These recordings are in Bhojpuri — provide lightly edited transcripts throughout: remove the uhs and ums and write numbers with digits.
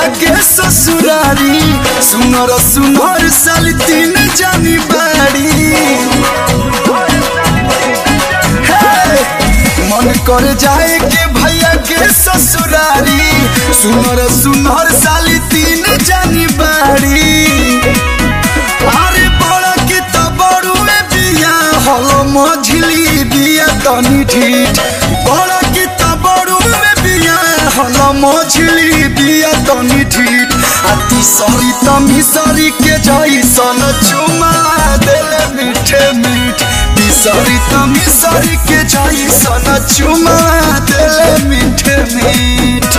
के ससुरारी सुनर सुनर साल तीन जानी बाड़ी मन कर जाए के भैया के ससुरारी सुनर सुनर साल तीन जानी बाड़ी अरे बड़ा की तो बड़ू में बिया हलो मझली बिया तनी ठीक बड़ा की तो बड़ू में बिया हलो मझली बिया तनी ठीक आती सरी तमी सरी के जैसन चुमा देले मीठे मीठ सरी तमी सरी के जैसन चुमा देले मीठे मीठ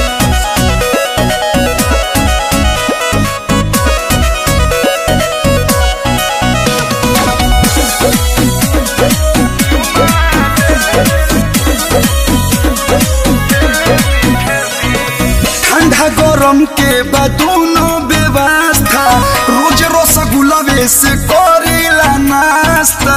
ठंडा गरम के बाद दोनों व्यवस्था रोज रसगुल्ला से करेला नाश्ता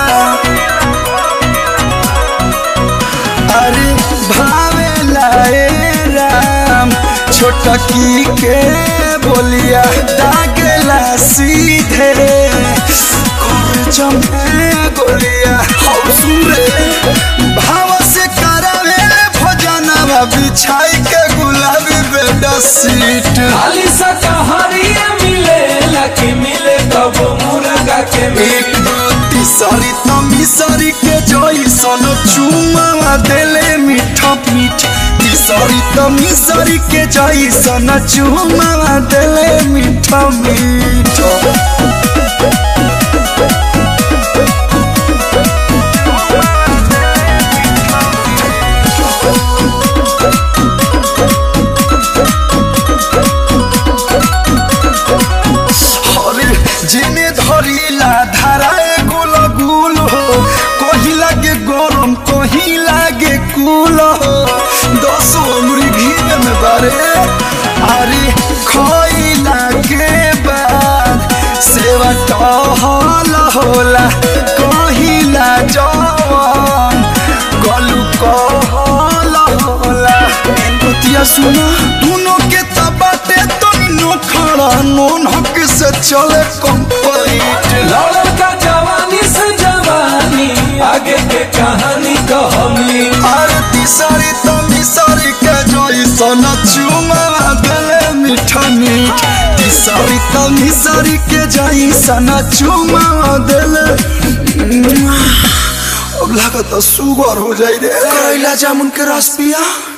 अरे भावेला राम छोटकी के बोलिया दागेला सीधे कर जमे गोलिया सुरे भाव से करावे भोजनवा बिछाई के गुलाबी बेड सीट खाली शाकाहारिया मिले लकी मिले कब मुर्गा के एक रोटी सारी तमी सारी के जैसन चुमा देले मीठा मीठ सारी तमी सारी के जैसन चुमा देले मीठा मीठ जिने धरीला धाराए गुल गुल हो कहीं लागे गरम कहीं लागे कूल हो 10 उंगली घी में बारे अरे खइला के बाद सेवा टहल होला कहिला जवन गलू कहल होला बतिया सुना दोनों के तबाटे तो नोखड़ा नोन हक से चले कंप्लीट लड़का जवानी से जवानी आगे के कहानी कहमी आरती सारी तमी सारी के जैसन चुमा देले मीठा मीठ सारी तमी सारी के जैसन चुमा देले अब लागत सुगर हो जाई रे करेला जामुन के रस पिया।